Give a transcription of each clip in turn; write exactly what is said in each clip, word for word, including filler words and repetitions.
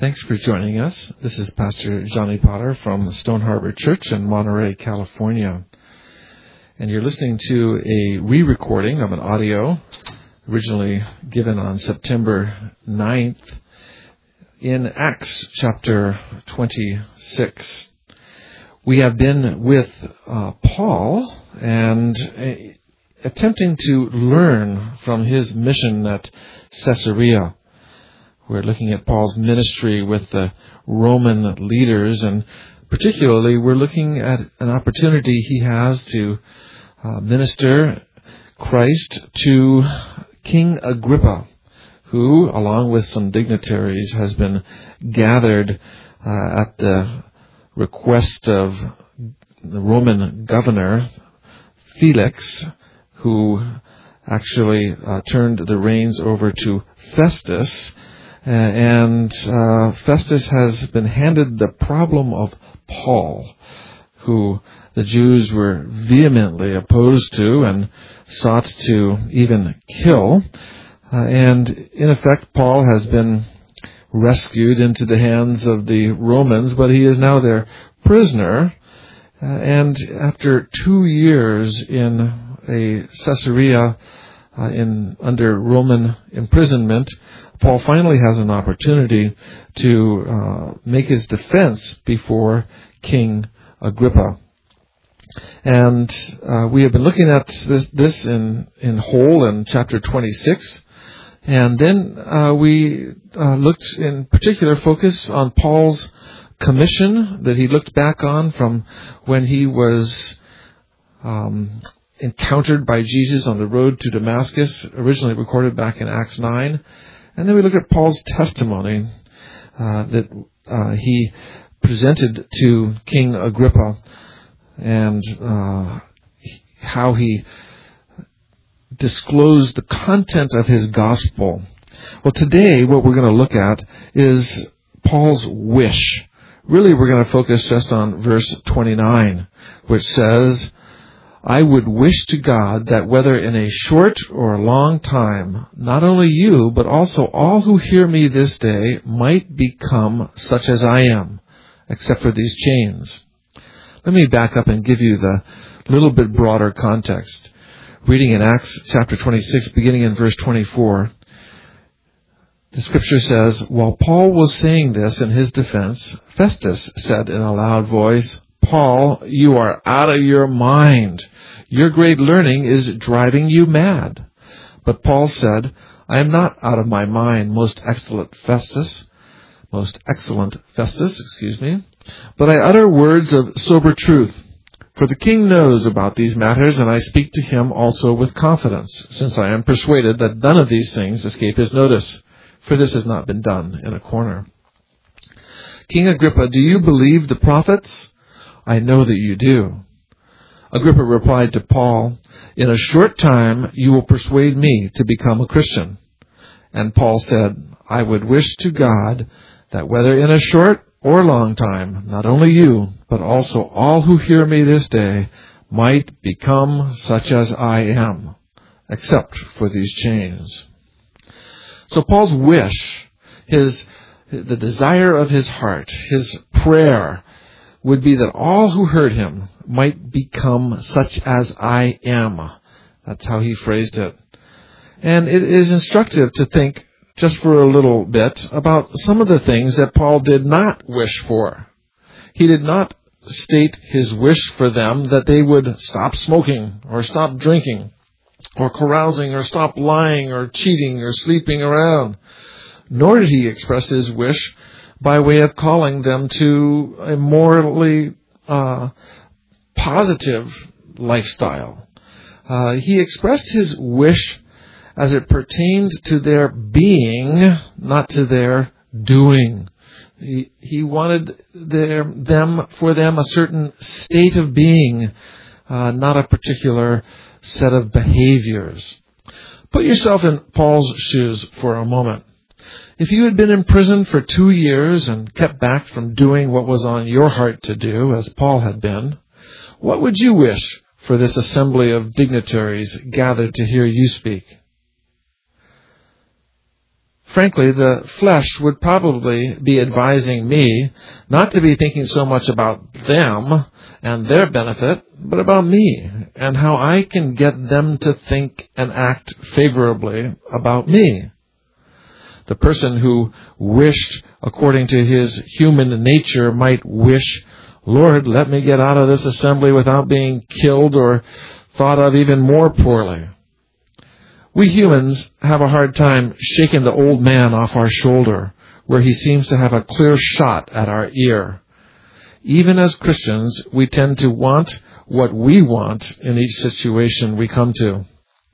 Thanks for joining us. This is Pastor Johnny Potter from Stone Harbor Church in Monterey, California. And you're listening to a re-recording of an audio originally given on September ninth in Acts chapter twenty-six. We have been with uh, Paul and uh, attempting to learn from his mission at Caesarea. We're looking at Paul's ministry with the Roman leaders, and particularly we're looking at an opportunity he has to uh, minister Christ to King Agrippa, who, along with some dignitaries, has been gathered uh, at the request of the Roman governor, Felix, who actually uh, turned the reins over to Festus. Uh, and uh, Festus has been handed the problem of Paul, who the Jews were vehemently opposed to and sought to even kill. Uh, and in effect, Paul has been rescued into the hands of the Romans, but he is now their prisoner. Uh, and after two years in a Caesarea, uh, in under Roman imprisonment, Paul finally has an opportunity to uh, make his defense before King Agrippa. And uh, we have been looking at this, this in, in whole in chapter twenty-six. And then uh, we uh, looked in particular focus on Paul's commission that he looked back on from when he was um, encountered by Jesus on the road to Damascus, originally recorded back in Acts nine. And then we look at Paul's testimony uh, that uh, he presented to King Agrippa and uh, how he disclosed the content of his gospel. Well, today what we're going to look at is Paul's wish. Really, we're going to focus just on verse twenty-nine, which says, I would wish to God that whether in a short or a long time, not only you, but also all who hear me this day might become such as I am, except for these chains. Let me back up and give you the little bit broader context. Reading in Acts chapter twenty-six, beginning in verse twenty-four, the scripture says, while Paul was saying this in his defense, Festus said in a loud voice, Paul, you are out of your mind. Your great learning is driving you mad. But Paul said, I am not out of my mind, most excellent Festus, most excellent Festus, excuse me, but I utter words of sober truth. For the king knows about these matters, and I speak to him also with confidence, since I am persuaded that none of these things escape his notice, for this has not been done in a corner. King Agrippa, do you believe the prophets? I know that you do. Agrippa replied to Paul, in a short time you will persuade me to become a Christian. And Paul said, I would wish to God that whether in a short or long time, not only you, but also all who hear me this day might become such as I am, except for these chains. So Paul's wish, his the desire of his heart, his prayer, would be that all who heard him might become such as I am. That's how he phrased it. And it is instructive to think just for a little bit about some of the things that Paul did not wish for. He did not state his wish for them that they would stop smoking or stop drinking or carousing or stop lying or cheating or sleeping around. Nor did he express his wish by way of calling them to a morally uh, positive lifestyle. Uh, he expressed his wish as it pertained to their being, not to their doing. He, he wanted their, them for them a certain state of being, uh, not a particular set of behaviors. Put yourself in Paul's shoes for a moment. If you had been in prison for two years and kept back from doing what was on your heart to do, as Paul had been, what would you wish for this assembly of dignitaries gathered to hear you speak? frankly, the flesh would probably be advising me not to be thinking so much about them and their benefit, but about me and how I can get them to think and act favorably about me. The person who wished according to his human nature might wish, Lord, let me get out of this assembly without being killed or thought of even more poorly. We humans have a hard time shaking the old man off our shoulder where he seems to have a clear shot at our ear. Even as Christians, we tend to want what we want in each situation we come to.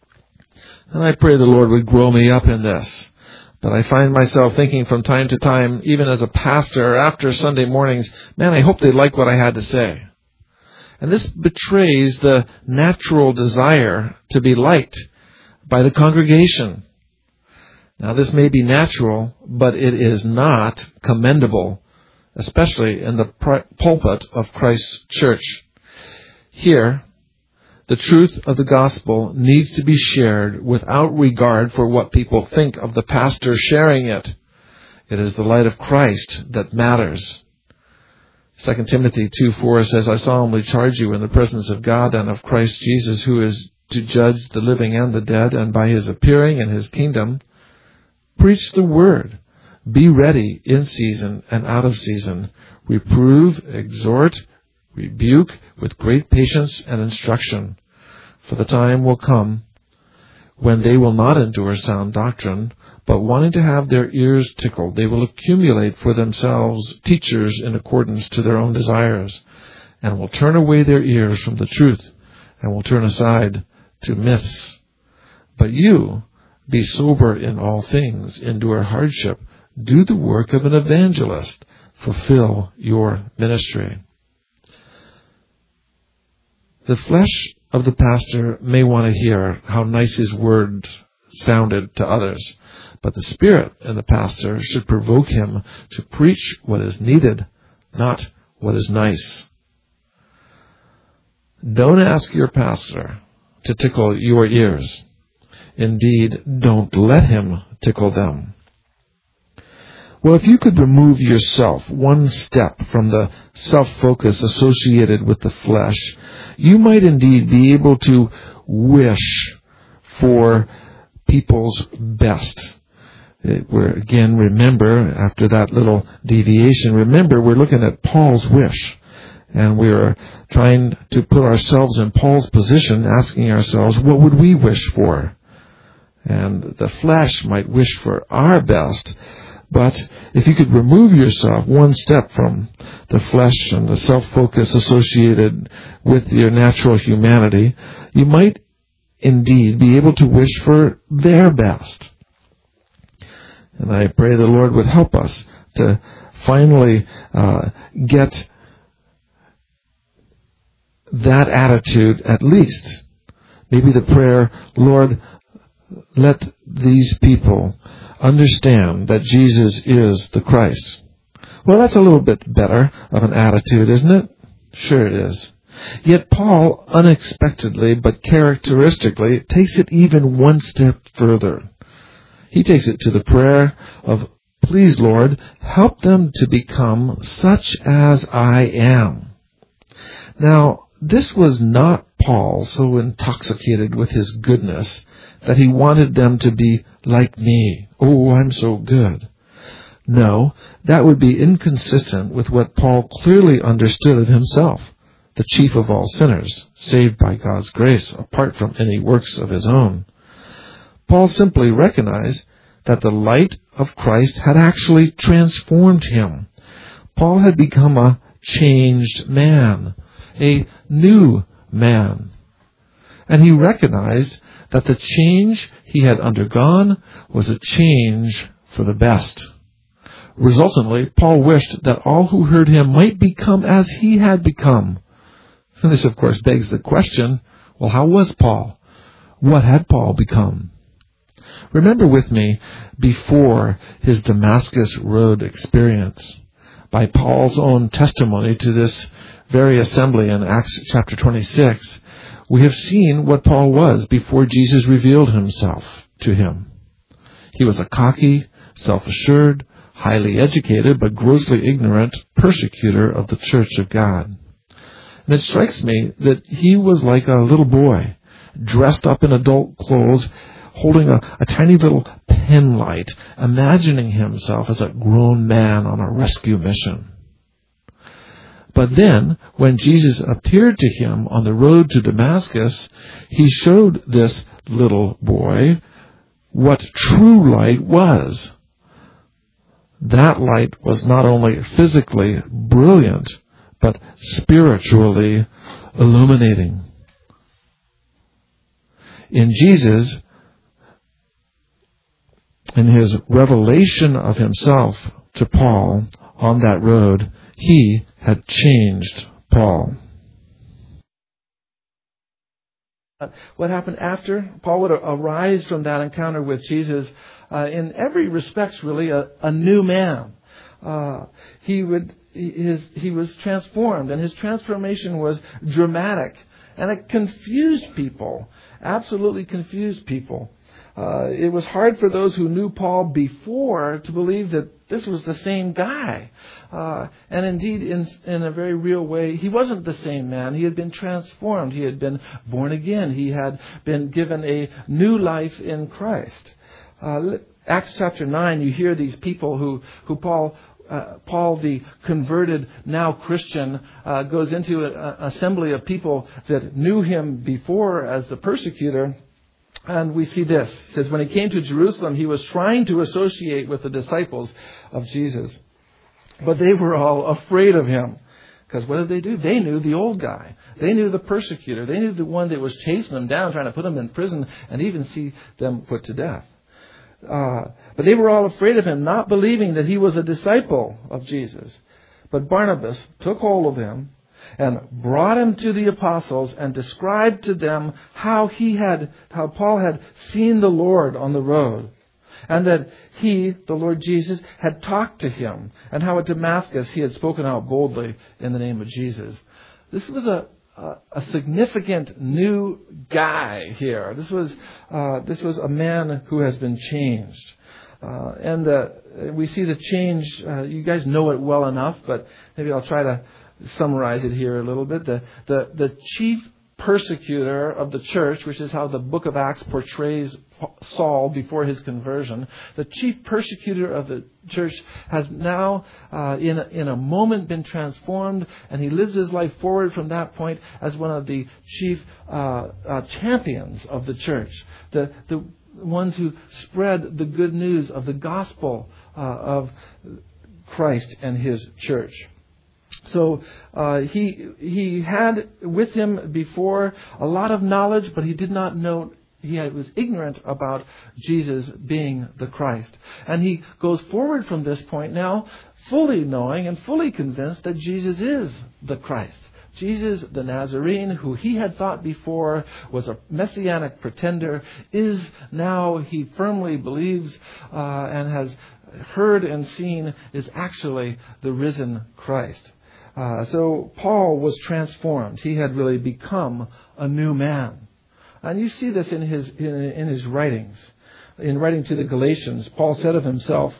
And I pray the Lord would grow me up in this. But I find myself thinking from time to time, even as a pastor, after Sunday mornings, man, I hope they like what I had to say. And this betrays the natural desire to be liked by the congregation. Now, this may be natural, but it is not commendable, especially in the pulpit of Christ's church. Here, the truth of the gospel needs to be shared without regard for what people think of the pastor sharing it. It is the light of Christ that matters. Second Timothy two four says, I solemnly charge you in the presence of God and of Christ Jesus, who is to judge the living and the dead, and by his appearing in his kingdom, preach the word. Be ready in season and out of season. Reprove, exhort, rebuke with great patience and instruction. For the time will come when they will not endure sound doctrine, but wanting to have their ears tickled, they will accumulate for themselves teachers in accordance to their own desires, and will turn away their ears from the truth, and will turn aside to myths. But you, be sober in all things, endure hardship, do the work of an evangelist, fulfill your ministry. The flesh of the pastor may want to hear how nice his words sounded to others, but the spirit in the pastor should provoke him to preach what is needed, not what is nice. Don't ask your pastor to tickle your ears. Indeed, don't let him tickle them. Well, if you could remove yourself one step from the self-focus associated with the flesh, you might indeed be able to wish for people's best. We're, again, remember, after that little deviation, remember we're looking at Paul's wish. And we're trying to put ourselves in Paul's position, asking ourselves, what would we wish for? And the flesh might wish for our best, but if you could remove yourself one step from the flesh and the self-focus associated with your natural humanity, you might indeed be able to wish for their best. And I pray the Lord would help us to finally uh, get that attitude at least. Maybe the prayer, Lord, let these people understand that Jesus is the Christ. Well, that's a little bit better of an attitude, isn't it? Sure it is. Yet Paul, unexpectedly but characteristically, takes it even one step further. He takes it to the prayer of, please, Lord, help them to become such as I am. Now, this was not Paul so intoxicated with his goodness that he wanted them to be like me. Oh, I'm so good. No, that would be inconsistent with what Paul clearly understood of himself, the chief of all sinners, saved by God's grace, apart from any works of his own. Paul simply recognized that the light of Christ had actually transformed him. Paul had become a changed man, a new man. And he recognized that the change he had undergone was a change for the best. Resultantly, Paul wished that all who heard him might become as he had become. And this, of course, begs the question, well, how was Paul? What had Paul become? Remember with me, before his Damascus Road experience, by Paul's own testimony to this very assembly in Acts chapter twenty-six, we have seen what Paul was before Jesus revealed himself to him. He was a cocky, self-assured, highly educated, but grossly ignorant persecutor of the church of God. And it strikes me that he was like a little boy, dressed up in adult clothes, holding a, a tiny little pen light, imagining himself as a grown man on a rescue mission. But then, when Jesus appeared to him on the road to Damascus, he showed this little boy what true light was. That light was not only physically brilliant, but spiritually illuminating. In Jesus, in his revelation of himself to Paul on that road, he had changed Paul. What happened after? Paul would arise from that encounter with Jesus uh, in every respect, really, a, a new man. Uh, he would his he was transformed, and his transformation was dramatic, and it confused people, absolutely confused people. Uh, it was hard for those who knew Paul before to believe that this was the same guy. Uh, and indeed, in, in a very real way, he wasn't the same man. He had been transformed. He had been born again. He had been given a new life in Christ. Uh, Acts chapter nine, you hear these people who, who Paul... Uh, Paul, the converted, now Christian, uh, goes into an assembly of people that knew him before as the persecutor. And we see this. It says, when he came to Jerusalem, he was trying to associate with the disciples of Jesus. But they were all afraid of him. Because what did they do? They knew the old guy. They knew the persecutor. They knew the one that was chasing them down, trying to put them in prison, and even see them put to death. Uh, but they were all afraid of him, not believing that he was a disciple of Jesus. But Barnabas took hold of him and brought him to the apostles and described to them how he had, how Paul had seen the Lord on the road, and that he, the Lord Jesus, had talked to him, and how at Damascus he had spoken out boldly in the name of Jesus. This was a a significant new guy here. This was uh, this was a man who has been changed, uh, and uh, we see the change. Uh, you guys know it well enough, but maybe I'll try to summarize it here a little bit. The the the chief persecutor of the church, which is how the book of Acts portrays Saul before his conversion, the chief persecutor of the church has now uh, in, a, in a moment been transformed, and he lives his life forward from that point as one of the chief uh, uh, champions of the church, the, the ones who spread the good news of the gospel uh, of Christ and his church. So uh, he he had with him before a lot of knowledge, but he did not know, he was ignorant about Jesus being the Christ. And he goes forward from this point now fully knowing and fully convinced that Jesus is the Christ. Jesus, the Nazarene, who he had thought before was a messianic pretender, is now, he firmly believes uh, and has heard and seen, is actually the risen Christ. Uh, so Paul was transformed. He had really become a new man. And you see this in his in, in his writings. In writing to the Galatians, Paul said of himself,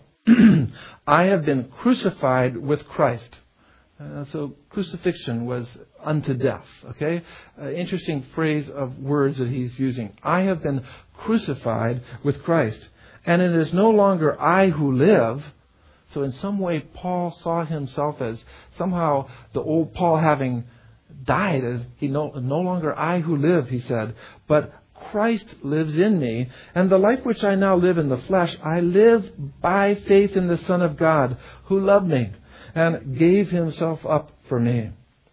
I have been crucified with Christ. Uh, so crucifixion was unto death. Okay? Uh, interesting phrase of words that he's using. I have been crucified with Christ. And it is no longer I who live. So in some way, Paul saw himself as somehow the old Paul having died, as he no, no longer I who live, he said, but Christ lives in me. And the life which I now live in the flesh, I live by faith in the Son of God, who loved me and gave himself up for me.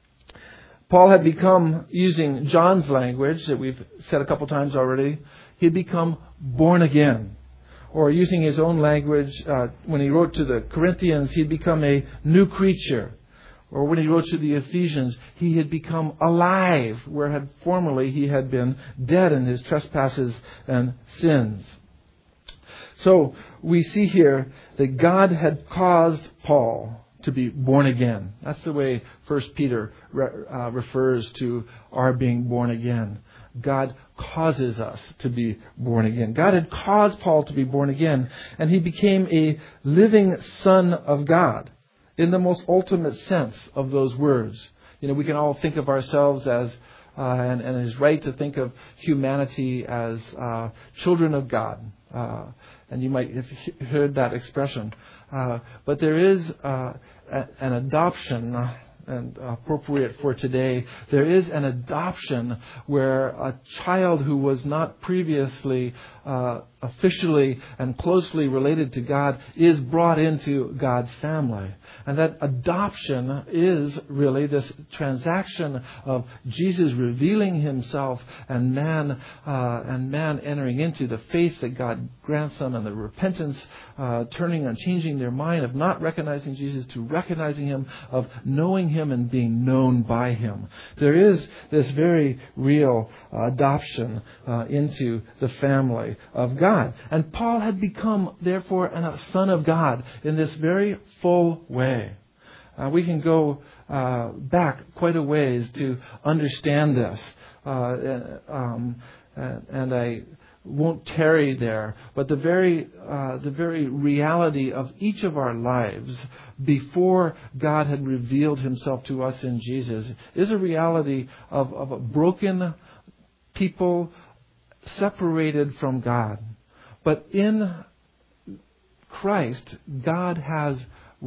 Paul had become, using John's language that we've said a couple times already, he had become born again. Or using his own language, uh, when he wrote to the Corinthians, he'd become a new creature. Or when he wrote to the Ephesians, he had become alive, where had formerly he had been dead in his trespasses and sins. So we see here that God had caused Paul to be born again. That's the way First Peter re- uh, refers to our being born again. God causes us to be born again. God had caused Paul to be born again, and he became a living son of God in the most ultimate sense of those words. You know, we can all think of ourselves as, uh, and, and it is right to think of humanity as uh, children of God. Uh, and you might have heard that expression. Uh, but there is uh, a, an adoption, uh, and appropriate for today, there is an adoption where a child who was not previously uh, officially and closely related to God is brought into God's family. And that adoption is really this transaction of Jesus revealing himself and man uh, and man entering into the faith that God grants them, and the repentance, uh, turning and changing their mind of not recognizing Jesus to recognizing him, of knowing him and being known by him. There is this very real uh, adoption uh, into the family of God. And Paul had become, therefore, a son of God in this very full way. Uh, we can go uh, back quite a ways to understand this. Uh, um, and I won't tarry there, but the very uh, the very reality of each of our lives before God had revealed himself to us in Jesus is a reality of, of a broken people separated from God. But in Christ, God has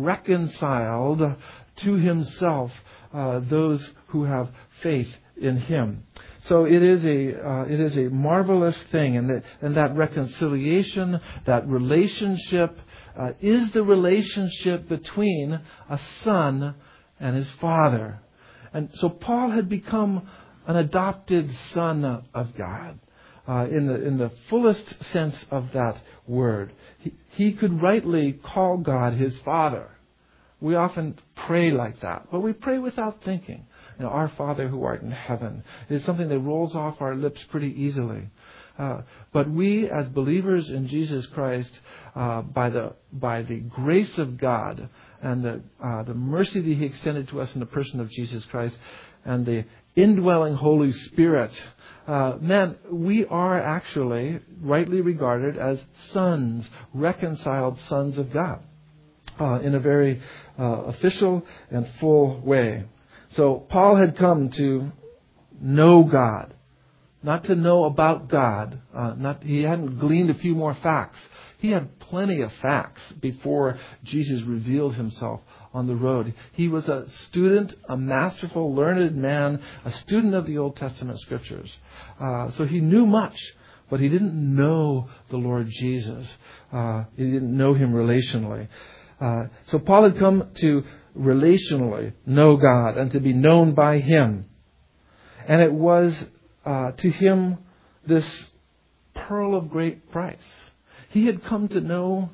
reconciled to himself uh, those who have faith in him. So it is a uh, it is a marvelous thing, and that and that reconciliation, that relationship, uh, is the relationship between a son and his father. And so Paul had become an adopted son of God uh, in the in the fullest sense of that word. He, he could rightly call God his Father. We often pray like that, but we pray without thinking. You know, our Father who art in heaven is something that rolls off our lips pretty easily. Uh, but we, as believers in Jesus Christ, uh, by the by the grace of God and the uh, the mercy that He extended to us in the person of Jesus Christ, and the indwelling Holy Spirit, uh, man, we are actually rightly regarded as sons, reconciled sons of God, uh, in a very uh, official and full way. So Paul had come to know God, not to know about God. Uh, not he hadn't gleaned a few more facts. He had plenty of facts before Jesus revealed himself on the road. He was a student, a masterful, learned man, a student of the Old Testament Scriptures. Uh, so he knew much, but he didn't know the Lord Jesus. Uh, he didn't know him relationally. Uh, so Paul had come to relationally know God and to be known by him. And it was uh, to him this pearl of great price. He had come to know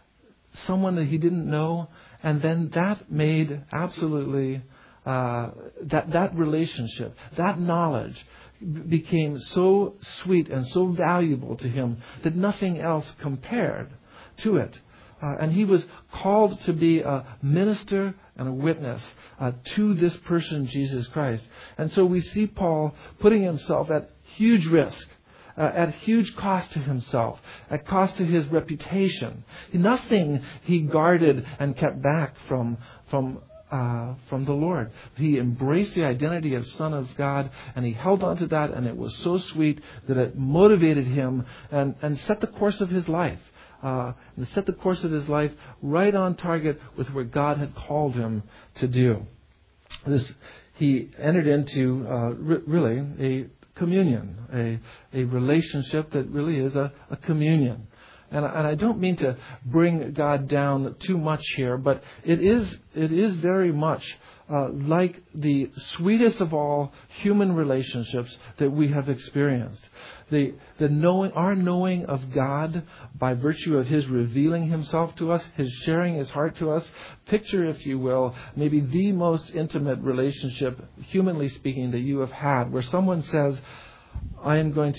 someone that he didn't know, and then that made absolutely, uh, that, that relationship, that knowledge became so sweet and so valuable to him that nothing else compared to it. Uh, and he was called to be a minister and a witness uh, to this person, Jesus Christ. And so we see Paul putting himself at huge risk, uh, at huge cost to himself, at cost to his reputation. Nothing he guarded and kept back from from uh, from the Lord. He embraced the identity of Son of God, and he held on to that, and it was so sweet that it motivated him and, and set the course of his life. Uh, and set the course of his life right on target with what God had called him to do. This, he entered into uh, re- really a communion, a, a relationship that really is a, a communion. And, and I don't mean to bring God down too much here, but it is it is very much uh, like the sweetest of all human relationships that we have experienced. The the knowing our knowing of God by virtue of His revealing Himself to us, His sharing His heart to us. Picture, if you will, maybe the most intimate relationship, humanly speaking, that you have had, where someone says, I am going to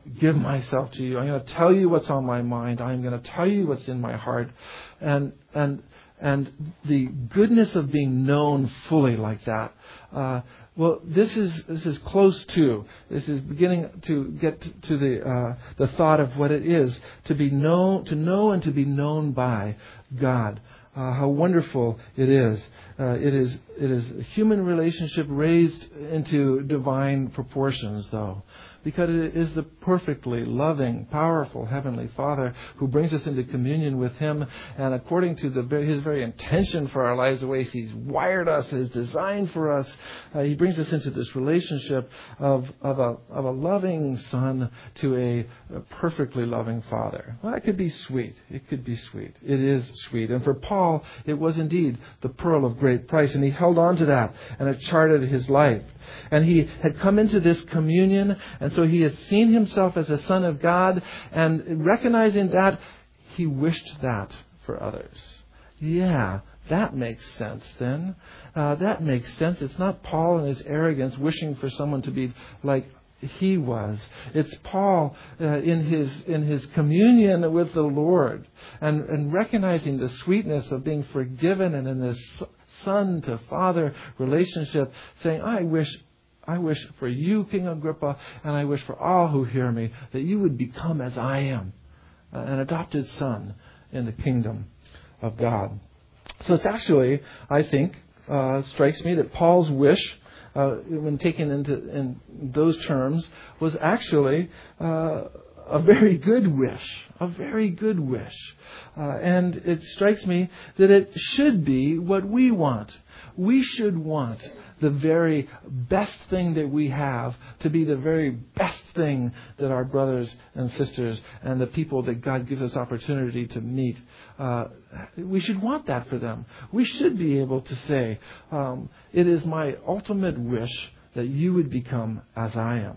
give myself to you. I'm going to tell you what's on my mind. I'm going to tell you what's in my heart. And and and the goodness of being known fully like that. Uh, well, this is this is close to. This is beginning to get to the uh, the thought of what it is to be known, to know and to be known by God. Uh, how wonderful it is. Uh, it is it is a human relationship raised into divine proportions, though, because it is the perfectly loving, powerful Heavenly Father who brings us into communion with Him, and according to the, His very intention for our lives, the way He's wired us, His design for us, uh, He brings us into this relationship of of a of a loving Son to a, a perfectly loving Father. Well, that could be sweet. It could be sweet. It is sweet, and for Paul, it was indeed the pearl of great price, and he held on to that, and it charted his life. And he had come into this communion, and so he had seen himself as a son of God, and recognizing that, he wished that for others. Yeah, that makes sense then. Uh, that makes sense. It's not Paul and his arrogance wishing for someone to be like he was. It's Paul uh, in his in his communion with the Lord, and, and recognizing the sweetness of being forgiven, and in this son to father relationship, saying, I wish I wish for you, King Agrippa, and I wish for all who hear me, that you would become as I am, uh, an adopted son in the kingdom of God. So it's actually, I think, uh, strikes me that Paul's wish, Uh, when taken into in those terms, was actually uh, a very good wish, a very good wish. Uh, and it strikes me that it should be what we want. We should want the very best thing that we have to be the very best thing that our brothers and sisters and the people that God gives us opportunity to meet, uh, we should want that for them. We should be able to say, um, it is my ultimate wish that you would become as I am.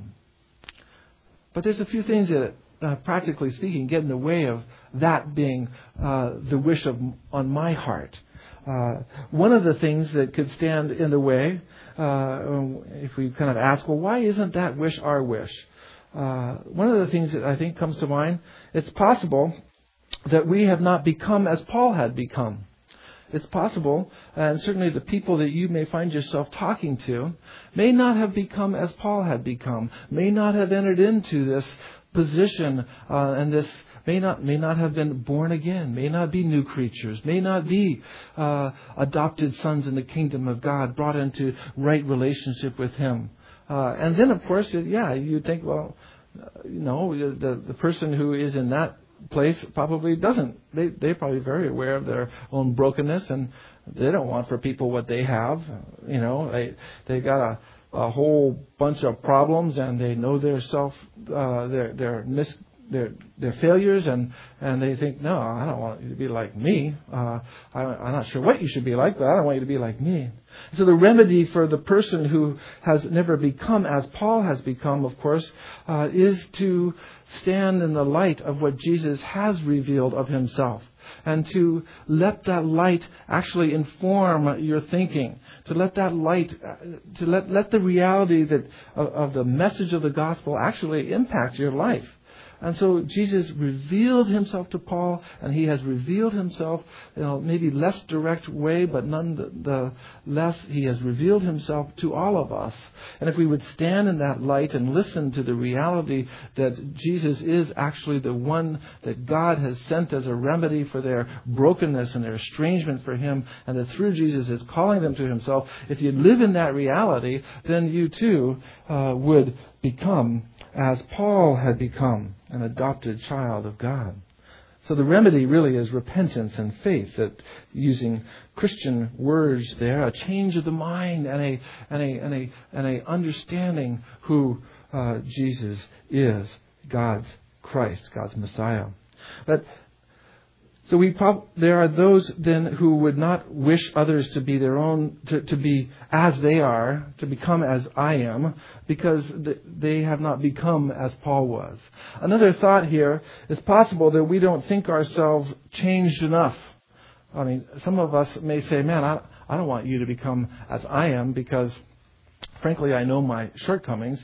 But there's a few things that, uh, practically speaking, get in the way of that being uh, the wish of on my heart. Uh, one of the things that could stand in the way, uh, if we kind of ask, well, why isn't that wish our wish? Uh, one of the things that I think comes to mind, it's possible that we have not become as Paul had become. It's possible, and certainly the people that you may find yourself talking to may not have become as Paul had become, may not have entered into this position uh, and this may not may not have been born again, may not be new creatures, may not be uh, adopted sons in the kingdom of God, brought into right relationship with Him. Uh, and then, of course, yeah, you think, well, you know, the the person who is in that place probably doesn't. They they're probably very aware of their own brokenness, and they don't want for people what they have. You know, they they got a a whole bunch of problems, and they know their self, uh, their their mis. Their their failures, and, and they think, no, I don't want you to be like me. Uh, I, I'm not sure what you should be like, but I don't want you to be like me. So the remedy for the person who has never become as Paul has become, of course, uh, is to stand in the light of what Jesus has revealed of Himself, and to let that light actually inform your thinking. To let that light, to let let the reality that of, of the message of the gospel actually impact your life. And so Jesus revealed Himself to Paul, and He has revealed Himself, you know, maybe less direct way, but none the, the less He has revealed Himself to all of us. And if we would stand in that light and listen to the reality that Jesus is actually the one that God has sent as a remedy for their brokenness and their estrangement for Him, and that through Jesus is calling them to Himself, if you live in that reality, then you too uh, would become as Paul had become, an adopted child of God. So the remedy really is repentance and faith, that using Christian words there, a change of the mind and a and a and a and a understanding who uh, Jesus is, God's Christ, God's Messiah. But so we prob- there are those then who would not wish others to be their own, to, to be as they are, to become as I am, because th- they have not become as Paul was. Another thought here is possible that we don't think ourselves changed enough. I mean, some of us may say, man, I, I don't want you to become as I am, because frankly, I know my shortcomings.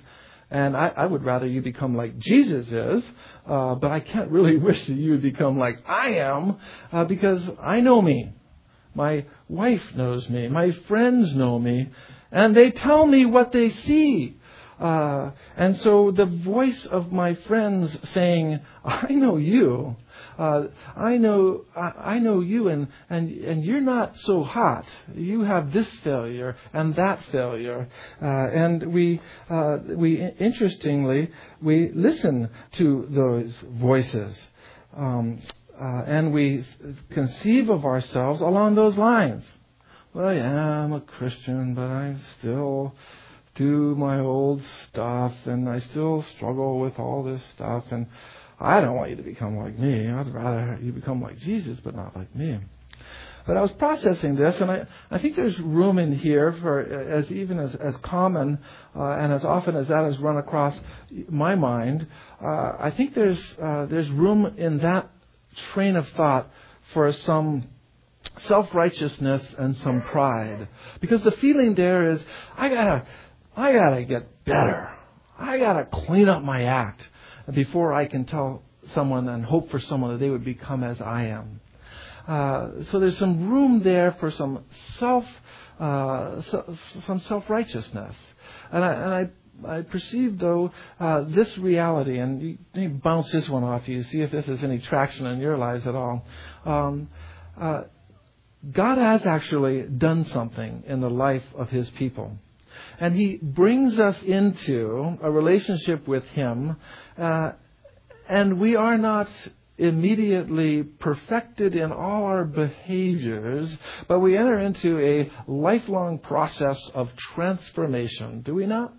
And I, I would rather you become like Jesus is, uh, but I can't really wish that you would become like I am, uh, because I know me. My wife knows me. My friends know me. And they tell me what they see. Uh, and so the voice of my friends saying, I know you. Uh, I know, I, I know you, and, and, and you're not so hot. You have this failure and that failure. Uh, and we, uh, we, interestingly, we listen to those voices. Um, uh, and we conceive of ourselves along those lines. Well, yeah, I'm a Christian, but I still do my old stuff, and I still struggle with all this stuff, and I don't want you to become like me. I'd rather you become like Jesus, but not like me. But I was processing this, and I, I think there's room in here for, as even as, as common uh, and as often as that has run across my mind, uh, I think there's uh, there's room in that train of thought for some self-righteousness and some pride. Because the feeling there is, I gotta, I gotta get better. I gotta clean up my act before I can tell someone and hope for someone that they would become as I am. Uh, so there's some room there for some self, uh, so, some self-righteousness. And I, and I, I perceive though, uh, this reality, and you, you bounce this one off you, see if this has any traction in your lives at all. Um, uh, God has actually done something in the life of His people. And He brings us into a relationship with Him, uh, and we are not immediately perfected in all our behaviors, but we enter into a lifelong process of transformation, do we not?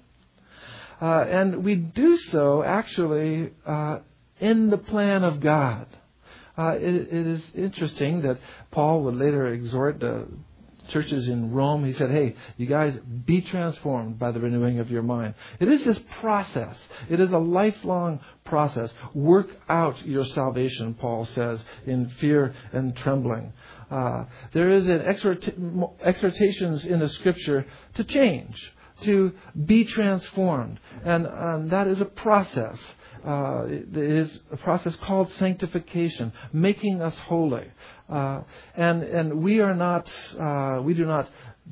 Uh, and we do so actually uh, in the plan of God. Uh, it, it is interesting that Paul would later exhort the churches in Rome. He said, hey, you guys, be transformed by the renewing of your mind. It is this process. It is a lifelong process. Work out your salvation, Paul says, in fear and trembling. Uh, there is an exhort- exhortations in the Scripture to change, to be transformed. And um, that is a process. Uh, it is a process called sanctification, making us holy. Uh, and and we are not, uh, we do not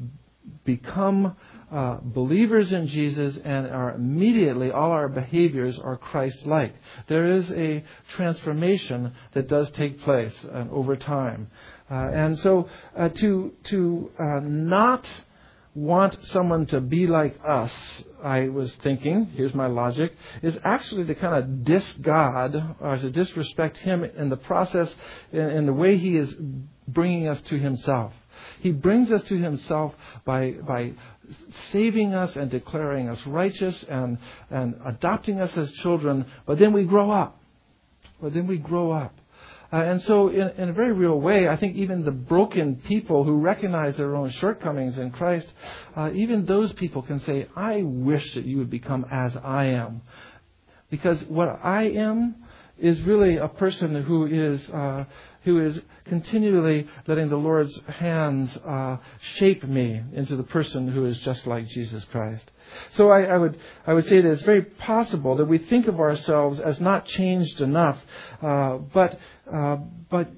become uh, believers in Jesus and are immediately, all our behaviors are Christ-like. There is a transformation that does take place uh, over time. Uh, and so uh, to, to uh, not want someone to be like us, I was thinking, here's my logic, is actually to kind of diss God or to disrespect Him in the process, in, in the way He is bringing us to Himself. He brings us to Himself by by saving us and declaring us righteous and, and adopting us as children, but then we grow up. But then we grow up. Uh, and so in, in a very real way, I think even the broken people who recognize their own shortcomings in Christ, uh, even those people can say, I wish that you would become as I am. Because what I am is really a person who is uh, who is continually letting the Lord's hands uh, shape me into the person who is just like Jesus Christ. So I, I would I would say that it's very possible that we think of ourselves as not changed enough, uh, but uh, but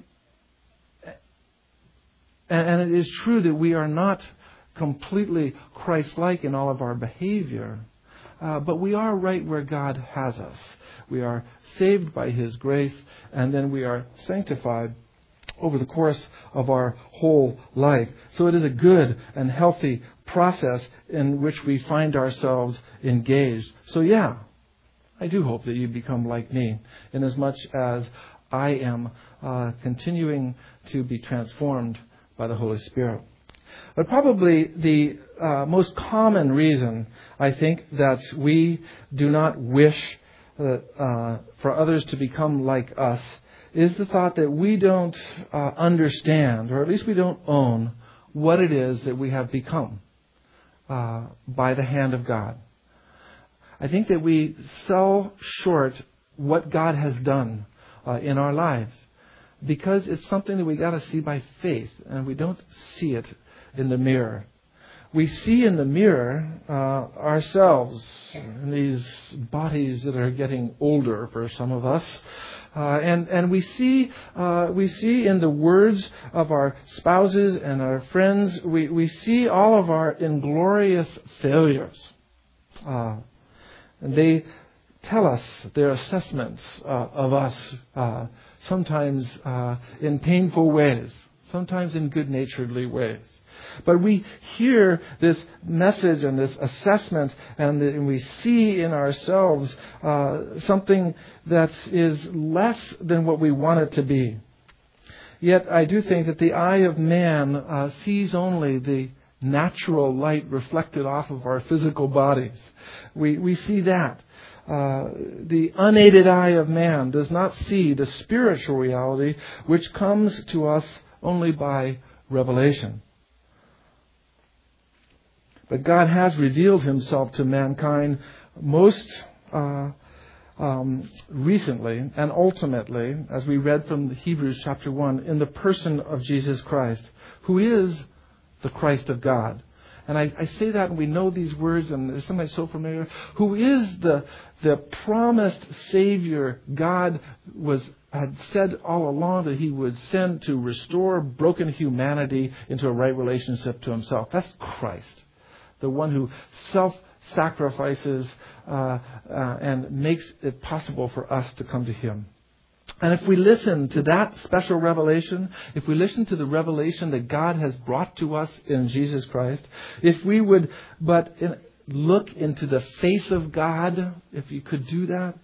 and, and it is true that we are not completely Christ-like in all of our behavior. Uh, but we are right where God has us. We are saved by His grace, and then we are sanctified over the course of our whole life. So it is a good and healthy process in which we find ourselves engaged. So yeah, I do hope that you become like me, in as much as I am uh, continuing to be transformed by the Holy Spirit. But probably the uh, most common reason, I think, that we do not wish uh, uh, for others to become like us is the thought that we don't uh, understand, or at least we don't own, what it is that we have become uh, by the hand of God. I think that we sell short what God has done uh, in our lives because it's something that we got to see by faith, and we don't see it in the mirror. we see in the mirror uh, ourselves in these bodies that are getting older for some of us. Uh, and, and we see uh, we see in the words of our spouses and our friends, we, we see all of our inglorious failures. Uh, and they tell us their assessments uh, of us, uh, sometimes uh, in painful ways, sometimes in good-naturedly ways. But we hear this message and this assessment, and, the, and we see in ourselves uh, something that is less than what we want it to be. Yet I do think that the eye of man uh, sees only the natural light reflected off of our physical bodies. We, we see that. Uh, the unaided eye of man does not see the spiritual reality which comes to us only by revelation. But God has revealed Himself to mankind most uh, um, recently and ultimately, as we read from Hebrews chapter one, in the person of Jesus Christ, who is the Christ of God. And I, I say that, and we know these words, and it's something so familiar. Who is the the promised Savior God was had said all along that He would send to restore broken humanity into a right relationship to Himself. That's Christ, the one who self-sacrifices uh, uh, and makes it possible for us to come to Him. And if we listen to that special revelation, if we listen to the revelation that God has brought to us in Jesus Christ, if we would but in, look into the face of God, if you could do that,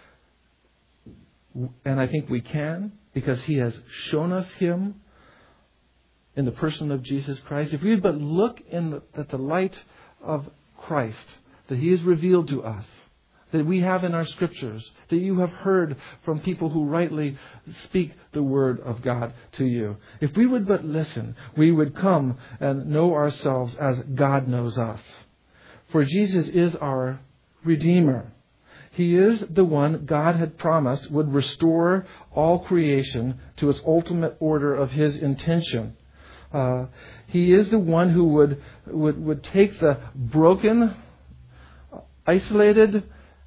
and I think we can, because He has shown us Him in the person of Jesus Christ, if we would but look in the, at the light of Christ that He has revealed to us, that we have in our Scriptures, that you have heard from people who rightly speak the Word of God to you. If we would but listen, we would come and know ourselves as God knows us. For Jesus is our Redeemer. He is the one God had promised would restore all creation to its ultimate order of His intention. Uh, he is the one who would, would, would take the broken, isolated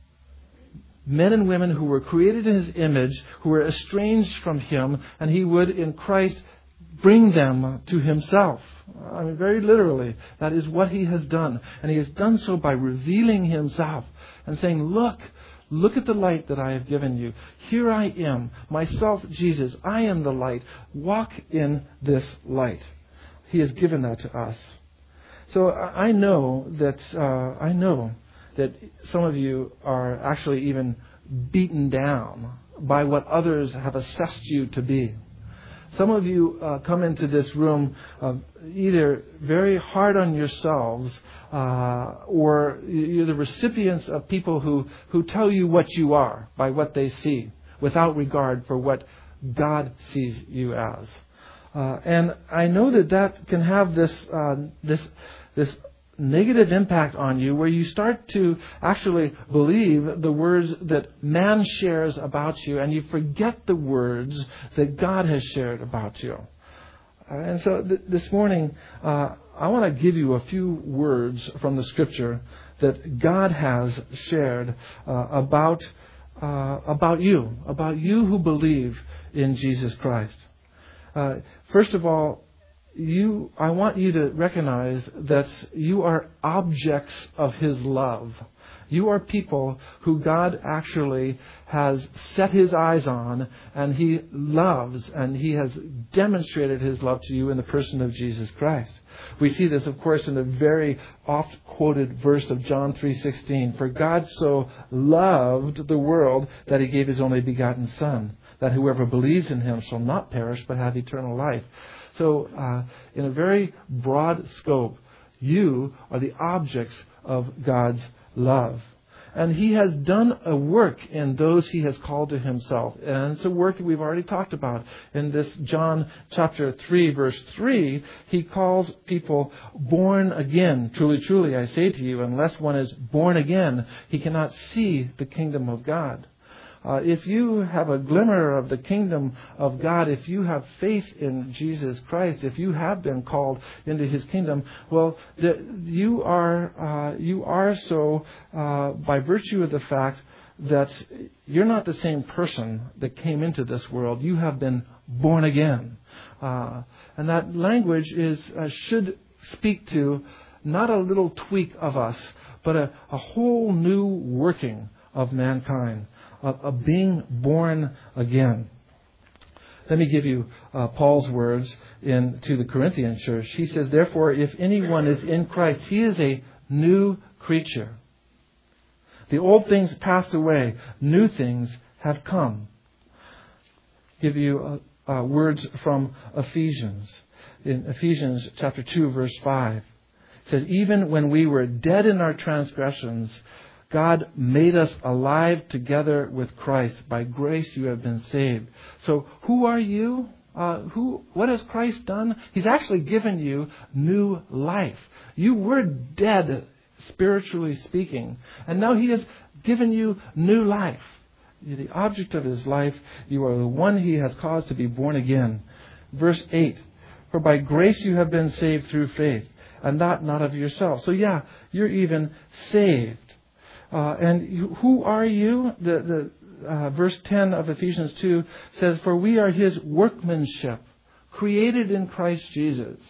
men and women who were created in His image, who were estranged from Him, and He would, in Christ, bring them to Himself. I mean, very literally, that is what He has done. And He has done so by revealing Himself and saying, look, look at the light that I have given you. Here I am, myself, Jesus. I am the light. Walk in this light. He has given that to us. So I know that, uh, I know that some of you are actually even beaten down by what others have assessed you to be. Some of you uh, come into this room uh, either very hard on yourselves uh, or you're the recipients of people who, who tell you what you are by what they see without regard for what God sees you as. Uh, and I know that that can have this uh, this this negative impact on you where you start to actually believe the words that man shares about you and you forget the words that God has shared about you. Uh, and so th- this morning, uh, I want to give you a few words from the Scripture that God has shared uh, about uh, about you, about you who believe in Jesus Christ. Uh, first of all, You, I want you to recognize that you are objects of His love. You are people who God actually has set His eyes on, and He loves, and He has demonstrated His love to you in the person of Jesus Christ. We see this, of course, in the very oft-quoted verse of John three sixteen. For God so loved the world that He gave His only begotten Son, that whoever believes in Him shall not perish but have eternal life. So, uh, in a very broad scope, you are the objects of God's love. And He has done a work in those He has called to Himself. And it's a work that we've already talked about. In this John chapter three, verse three, He calls people born again. Truly, truly, I say to you, unless one is born again, he cannot see the kingdom of God. Uh, if you have a glimmer of the kingdom of God, if you have faith in Jesus Christ, if you have been called into His kingdom, well, the, you are uh, you are so uh, by virtue of the fact that you're not the same person that came into this world. You have been born again, uh, and that language is uh, should speak to not a little tweak of us, but a, a whole new working of mankind. Of, of being born again. Let me give you uh, Paul's words in to the Corinthian church. He says, "Therefore, if anyone is in Christ, he is a new creature. The old things passed away; new things have come." Give you uh, uh, words from Ephesians. In Ephesians chapter two, verse five, it says, "Even when we were dead in our transgressions, God made us alive together with Christ. By grace you have been saved." So who are you? Uh, who? What has Christ done? He's actually given you new life. You were dead, spiritually speaking, and now He has given you new life. You're the object of His life. You are the one He has caused to be born again. Verse eight, "For by grace you have been saved through faith, and that not of yourself." So yeah, you're even saved. Uh, and you, who are you? The, the uh, verse ten of Ephesians two says, "For we are His workmanship, created in Christ Jesus."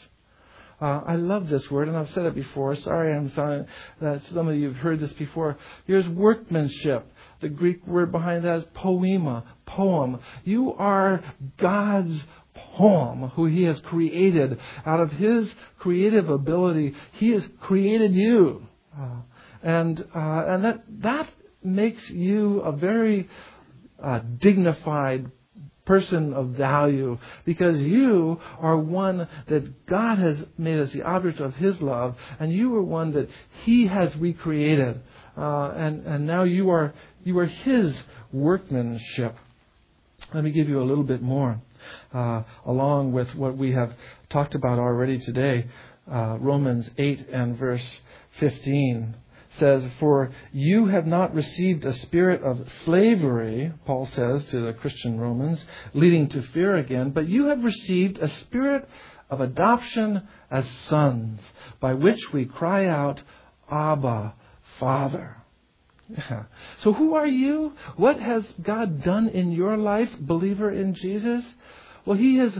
Uh, I love this word, and I've said it before. Sorry, I'm sorry that some of you have heard this before. Here's workmanship. The Greek word behind that is poema, poem. You are God's poem, who He has created. Out of His creative ability, He has created you. Uh, And uh, and that that makes you a very uh, dignified person of value, because you are one that God has made as the object of His love, and you are one that He has recreated, uh, and and now you are you are His workmanship. Let me give you a little bit more, uh, along with what we have talked about already today. Uh, Romans eight and verse fifteen. Says, "For you have not received a spirit of slavery," Paul says to the Christian Romans, "leading to fear again, but you have received a spirit of adoption as sons, by which we cry out, Abba, Father." Yeah. So who are you? What has God done in your life, believer in Jesus? Well, He has,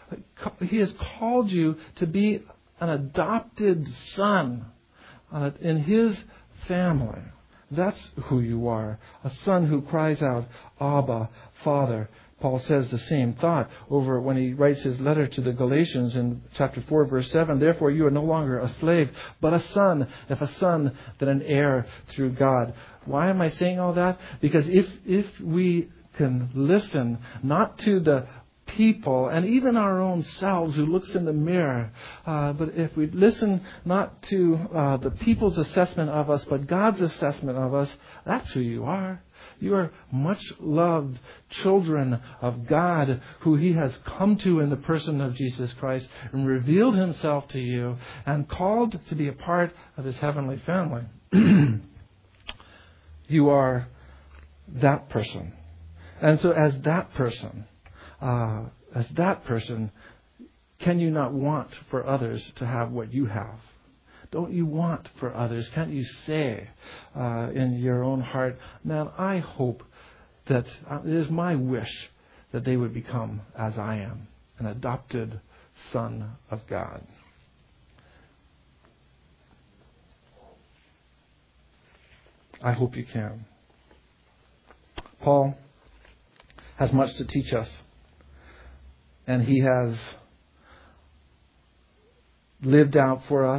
He has called you to be an adopted son uh, in His family. That's who you are. A son who cries out, Abba, Father. Paul says the same thought over when he writes his letter to the Galatians in chapter four, verse seven. "Therefore you are no longer a slave, but a son. If a son, then an heir through God." Why am I saying all that? Because if if we can listen not to the people and even our own selves who looks in the mirror, uh, but if we listen not to uh, the people's assessment of us, but God's assessment of us, that's who you are. You are much loved children of God, who He has come to in the person of Jesus Christ and revealed Himself to you and called to be a part of His heavenly family. You are that person. And so as that person, Uh, as that person, can you not want for others to have what you have? Don't you want for others? Can't you say uh, in your own heart, man, I hope that uh, it is my wish that they would become as I am, an adopted son of God. I hope you can. Paul has much to teach us. And he has lived out for us,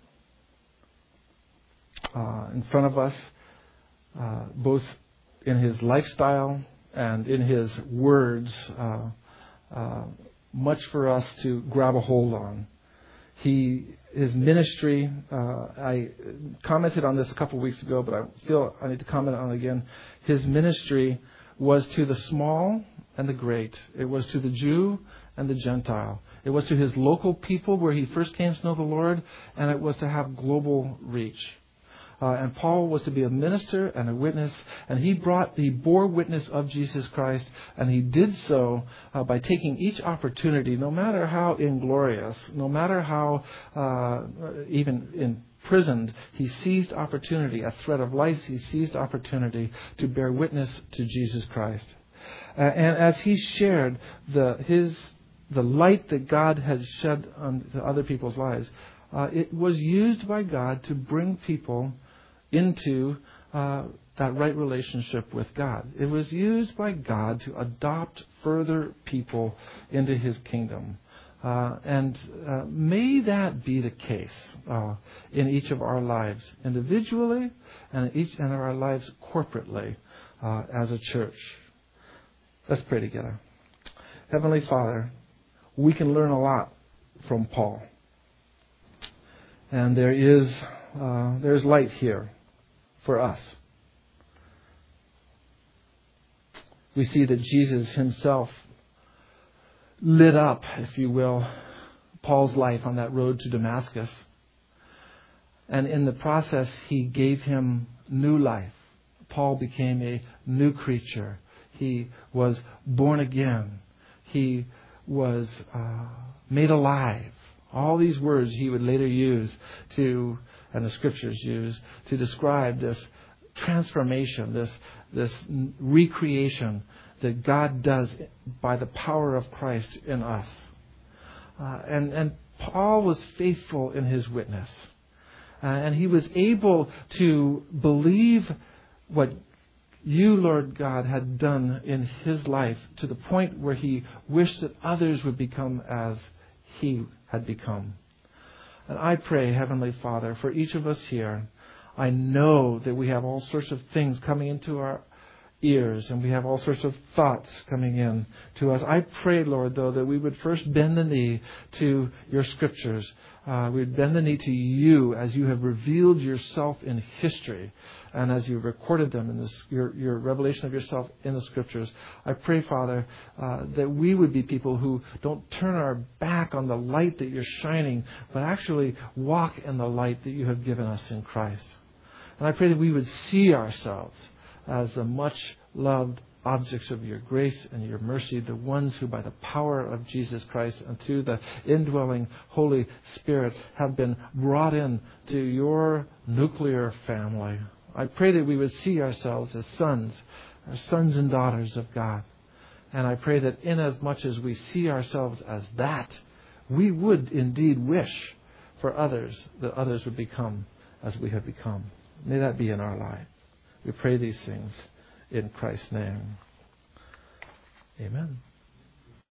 uh, in front of us, uh, both in his lifestyle and in his words, uh, uh, much for us to grab a hold on. He, his ministry, uh, I commented on this a couple of weeks ago, but I feel I need to comment on it again. His ministry was to the small and the great. It was to the Jew and the Gentile. It was to his local people where he first came to know the Lord, and it was to have global reach. Uh, and Paul was to be a minister and a witness, and he brought, he bore witness of Jesus Christ, and he did so uh, by taking each opportunity, no matter how inglorious, no matter how uh, even imprisoned, he seized opportunity, a threat of life, he seized opportunity to bear witness to Jesus Christ. Uh, and as he shared the his the light that God had shed on to other people's lives, uh, it was used by God to bring people into uh, that right relationship with God. It was used by God to adopt further people into His kingdom. Uh, and uh, may that be the case uh, in each of our lives, individually, and in each of our lives corporately uh, as a church. Let's pray together. Heavenly Father, we can learn a lot from Paul. And there is uh, there's light here for us. We see that Jesus himself lit up, if you will, Paul's life on that road to Damascus. And in the process, he gave him new life. Paul became a new creature. He was born again. He was uh, made alive. All these words he would later use to, and the scriptures use, to describe this transformation, this this recreation that God does by the power of Christ in us. Uh, and, and Paul was faithful in his witness. Uh, and he was able to believe what you, Lord God, had done in his life to the point where he wished that others would become as he had become. And I pray, Heavenly Father, for each of us here, I know that we have all sorts of things coming into our ears and we have all sorts of thoughts coming in to us. I pray, Lord, though, that we would first bend the knee to your scriptures. Uh, we would bend the knee to you as you have revealed yourself in history and as you recorded them in this, your, your revelation of yourself in the scriptures. I pray, Father, uh, that we would be people who don't turn our back on the light that you're shining, but actually walk in the light that you have given us in Christ. And I pray that we would see ourselves as the much loved objects of your grace and your mercy, the ones who by the power of Jesus Christ and through the indwelling Holy Spirit have been brought in to your nuclear family. I pray that we would see ourselves as sons, as sons and daughters of God. And I pray that inasmuch as we see ourselves as that, we would indeed wish for others that others would become as we have become. May that be in our life. We pray these things in Christ's name. Amen.